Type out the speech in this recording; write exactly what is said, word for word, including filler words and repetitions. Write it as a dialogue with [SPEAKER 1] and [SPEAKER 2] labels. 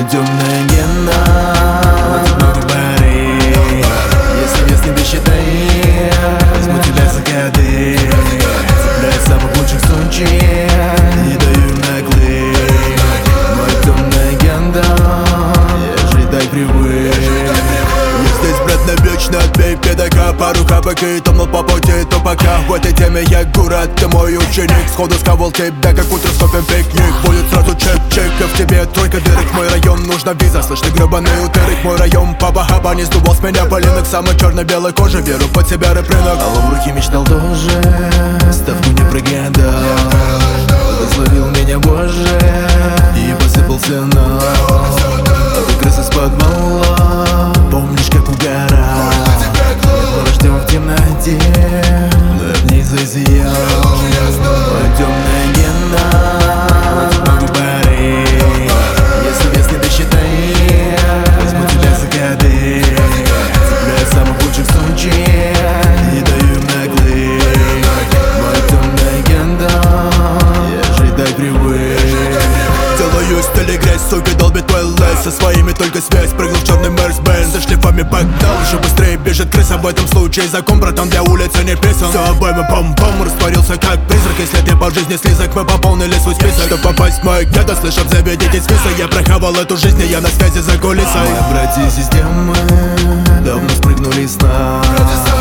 [SPEAKER 1] Моя темная гена, много пари. Если вес не досчитай, возьму тебя за годы. Цепляй самых лучших случаев, не даю им наглый. Моя темная гена, я жить так привык. Я здесь, брат, навечно, отбей педака. Пару хапок и томнул по пути тупака. В этой теме я гурат, ты мой ученик. Сходу сковал тебя, как утро с кофе пикник. Будет сразу чек-чек, а в тебе тройка дырок. Мой район, нужна виза, слышны гребаный утырок. Мой район, папа-хаба, не сдувал с меня полинок. Самой черно-белой кожи, веру под себя рэп рынок. Алло, в руки мечтал тоже, ставку не прогадал. Благословил меня Боже и посыпался на. А ты крыса с подвала, помнишь, как угорал. Мы ждем в темноте, но в ней зазиял. Моя темная гена, много пари. Если вес не досчитай, возьму тебя за годы. Цепляй самых лучших случаев, не даю им наглый. Моя темная гена, я жить так привык. Делаю стиль и грязь, суки, долбит твой лайф. Со своими только связь, прыгнул в черный Мерс-Бенз. За шлифами погнал, еще быстрее бежит крыса. В этом случае закон, братан, для улицы не писан. Все обоймы пом-пом, растворился как призрак. Если ты по жизни слизок, мы пополнили свой список. Чтобы попасть в мой гетто, слышав, заведите список. Я прохавал эту жизнь, и я на связи за кулисой. Мои братья системы давно спрыгнули с нас.